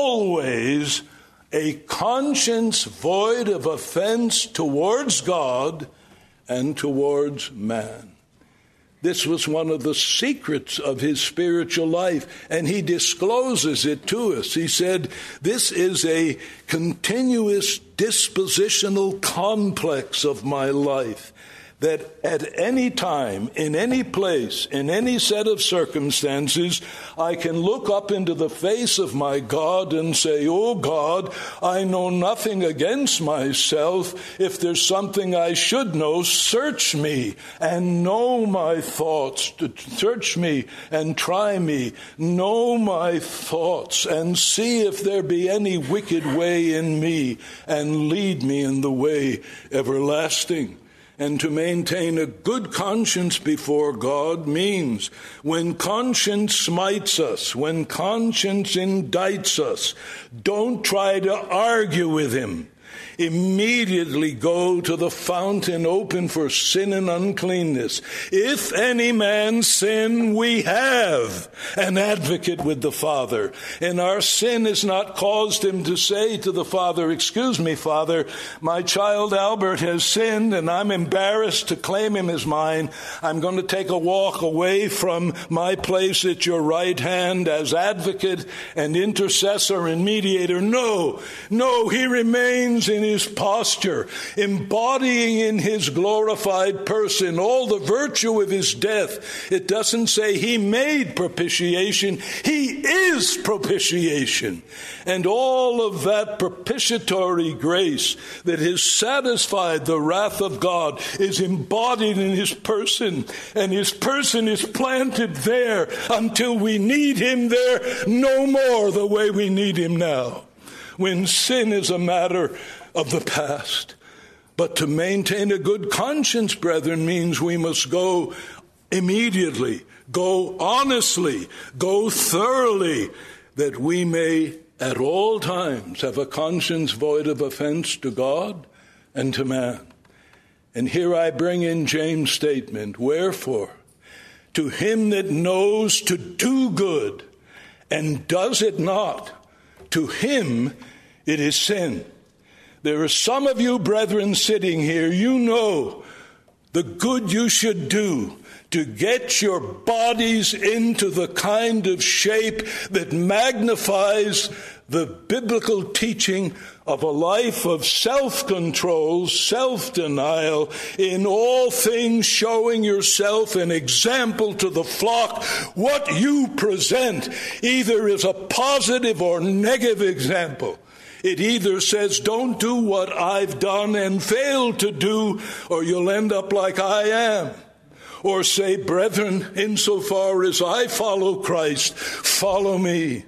always a conscience void of offense towards God and towards man. This was one of the secrets of his spiritual life, and he discloses it to us. He said, this is a continuous dispositional complex of my life, that at any time, in any place, in any set of circumstances, I can look up into the face of my God and say, oh God, I know nothing against myself. If there's something I should know, search me and know my thoughts. Search me and try me. Know my thoughts and see if there be any wicked way in me, and lead me in the way everlasting. And to maintain a good conscience before God means when conscience smites us, when conscience indicts us, don't try to argue with him. Immediately go to the fountain open for sin and uncleanness. If any man sin, we have an advocate with the Father. And our sin has not caused him to say to the Father, "Excuse me, Father, my child Albert has sinned and I'm embarrassed to claim him as mine. I'm going to take a walk away from my place at your right hand as advocate and intercessor and mediator." No, he remains in his posture, embodying in his glorified person all the virtue of his death. It doesn't say he made propitiation. He is propitiation. And all of that propitiatory grace that has satisfied the wrath of God is embodied in his person. And his person is planted there until we need him there no more the way we need him now, when sin is a matter of the past. But to maintain a good conscience, brethren, means we must go immediately, go honestly, go thoroughly, that we may at all times have a conscience void of offense to God and to man. And here I bring in James' statement, "Wherefore, to him that knows to do good and does it not, to him it is sin." There are some of you, brethren, sitting here, you know the good you should do to get your bodies into the kind of shape that magnifies the biblical teaching of a life of self-control, self-denial, in all things showing yourself an example to the flock. What you present either is a positive or negative example. It either says, don't do what I've done and failed to do, or you'll end up like I am. Or say, brethren, insofar as I follow Christ, follow me.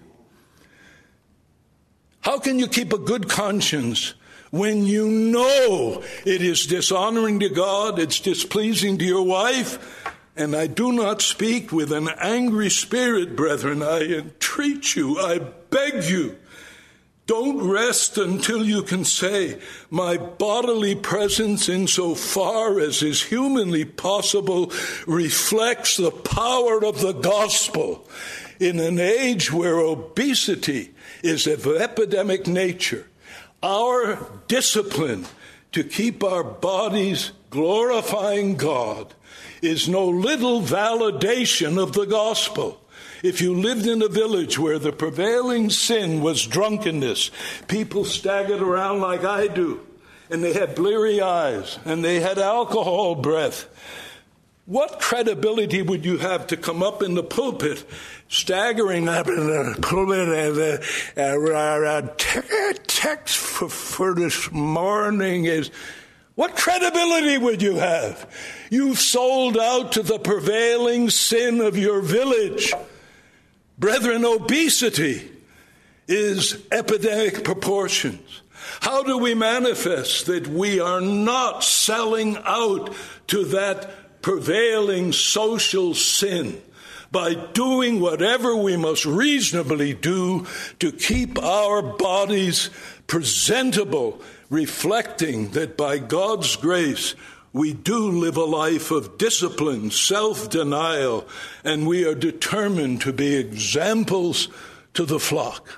How can you keep a good conscience when you know it is dishonoring to God, it's displeasing to your wife? And I do not speak with an angry spirit, brethren. I entreat you, I beg you, don't rest until you can say, my bodily presence, insofar as is humanly possible, reflects the power of the gospel. In an age where obesity is of epidemic nature, our discipline to keep our bodies glorifying God is no little validation of the gospel. If you lived in a village where the prevailing sin was drunkenness, people staggered around like I do, and they had bleary eyes, and they had alcohol breath, what credibility would you have to come up in the pulpit, staggering up in the pulpit, and text for this morning is... What credibility would you have? You've sold out to the prevailing sin of your village. Brethren, obesity is epidemic proportions. How do we manifest that we are not selling out to that prevailing social sin? By doing whatever we must reasonably do to keep our bodies presentable, reflecting that by God's grace we do live a life of discipline, self-denial, and we are determined to be examples to the flock.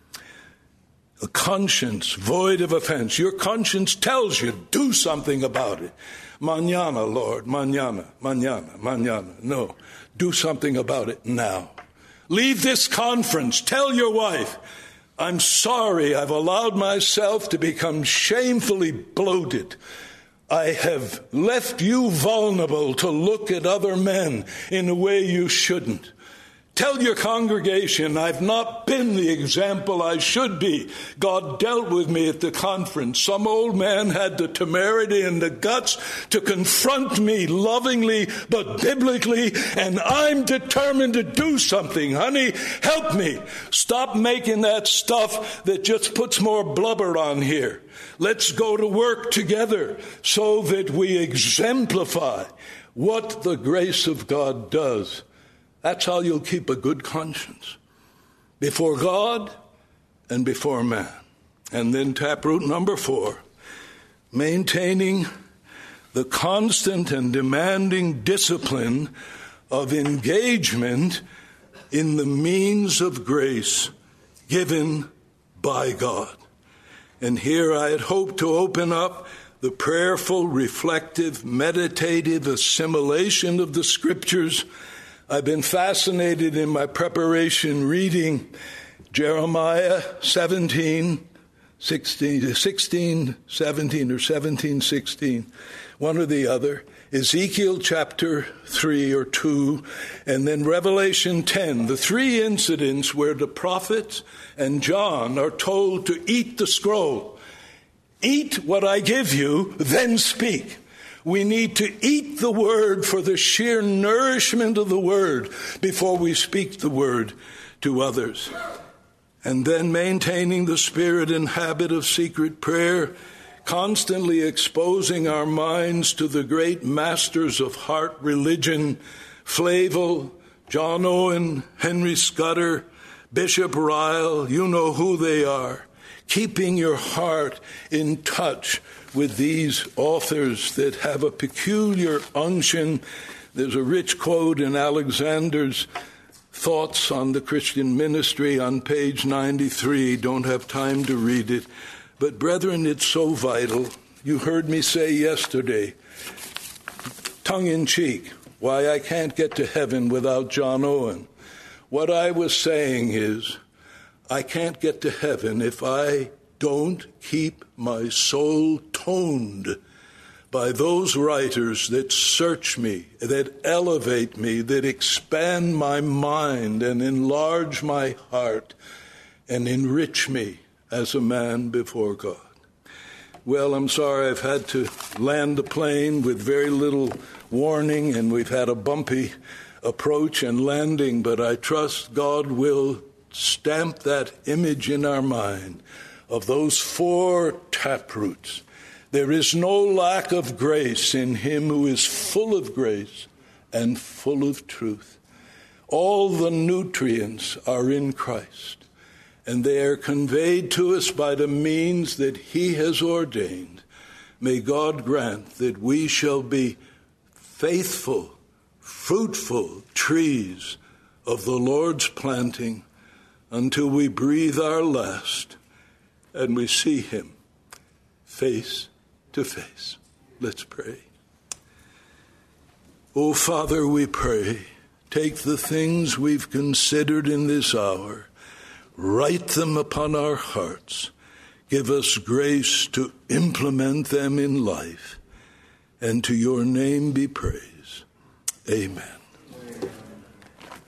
A conscience void of offense. Your conscience tells you, do something about it. Mañana, Lord, mañana, mañana, mañana. No, do something about it now. Leave this conference. Tell your wife, I'm sorry I've allowed myself to become shamefully bloated. I have left you vulnerable to look at other men in a way you shouldn't. Tell your congregation I've not been the example I should be. God dealt with me at the conference. Some old man had the temerity and the guts to confront me lovingly but biblically, and I'm determined to do something. Honey, help me. Stop making that stuff that just puts more blubber on here. Let's go to work together so that we exemplify what the grace of God does. That's how you'll keep a good conscience before God and before man. And then taproot number 4, maintaining the constant and demanding discipline of engagement in the means of grace given by God. And here I had hoped to open up the prayerful, reflective, meditative assimilation of the Scriptures. I've been fascinated in my preparation reading Jeremiah 17, 16, 17, or 17, 16, one or the other, Ezekiel chapter 3 or 2, and then Revelation 10, the 3 incidents where the prophets and John are told to eat the scroll. Eat what I give you, then speak. We need to eat the word for the sheer nourishment of the word before we speak the word to others. And then maintaining the spirit and habit of secret prayer, constantly exposing our minds to the great masters of heart religion, Flavel, John Owen, Henry Scudder, Bishop Ryle, you know who they are. Keeping your heart in touch with these authors that have a peculiar unction. There's a rich quote in Alexander's Thoughts on the Christian Ministry on page 93. Don't have time to read it. But brethren, it's so vital. You heard me say yesterday, tongue-in-cheek, why I can't get to heaven without John Owen. What I was saying is, I can't get to heaven if I don't keep my soul toned by those writers that search me, that elevate me, that expand my mind and enlarge my heart and enrich me as a man before God. Well, I'm sorry I've had to land the plane with very little warning, and we've had a bumpy approach and landing, but I trust God will stamp that image in our mind of those 4 taproots. There is no lack of grace in him who is full of grace and full of truth. All the nutrients are in Christ, and they are conveyed to us by the means that he has ordained. May God grant that we shall be faithful, fruitful trees of the Lord's planting until we breathe our last and we see him face to face. Let's pray. Oh, Father, we pray, take the things we've considered in this hour, write them upon our hearts, give us grace to implement them in life, and to your name be praise. Amen.